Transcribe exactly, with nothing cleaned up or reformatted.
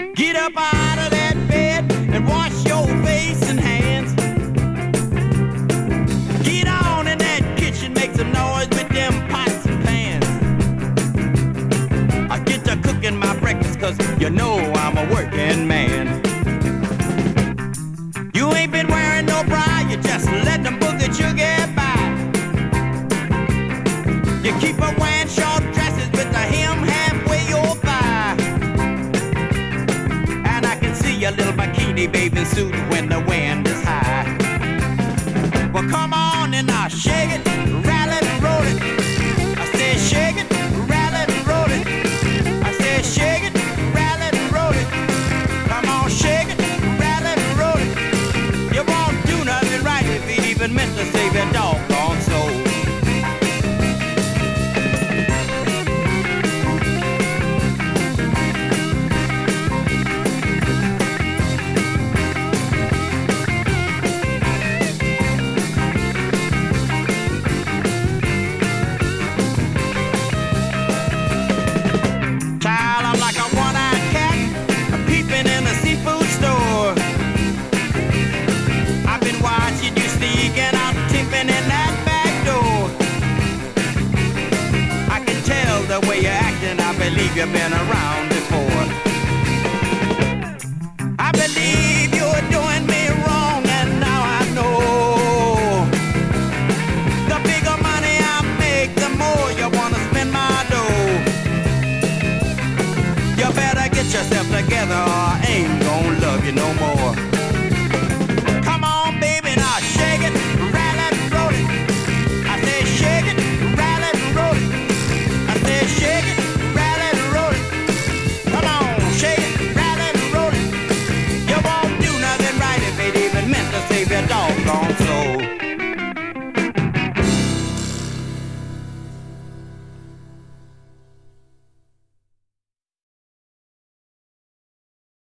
Get up out of that bed and wash your face and hands. Get on in that kitchen, make some noise with them pots and pans. I get to cooking my breakfast, cause you know I'm a working man. You ain't been wearing no bra, you just let them boogie you get by. You keep on wearing short dresses with the hem halfway your thigh. And I can see your little bikini bathing suit when the wind is high. Well, come on and now shake it, rattle it and roll it. I said shake it, rattle it and roll it. I said shake it, rattle it and roll it. Come on, shake it, rattle it and roll it. You won't do nothing right if you even meant to save your doggone soul. The way you're acting, I believe you've been around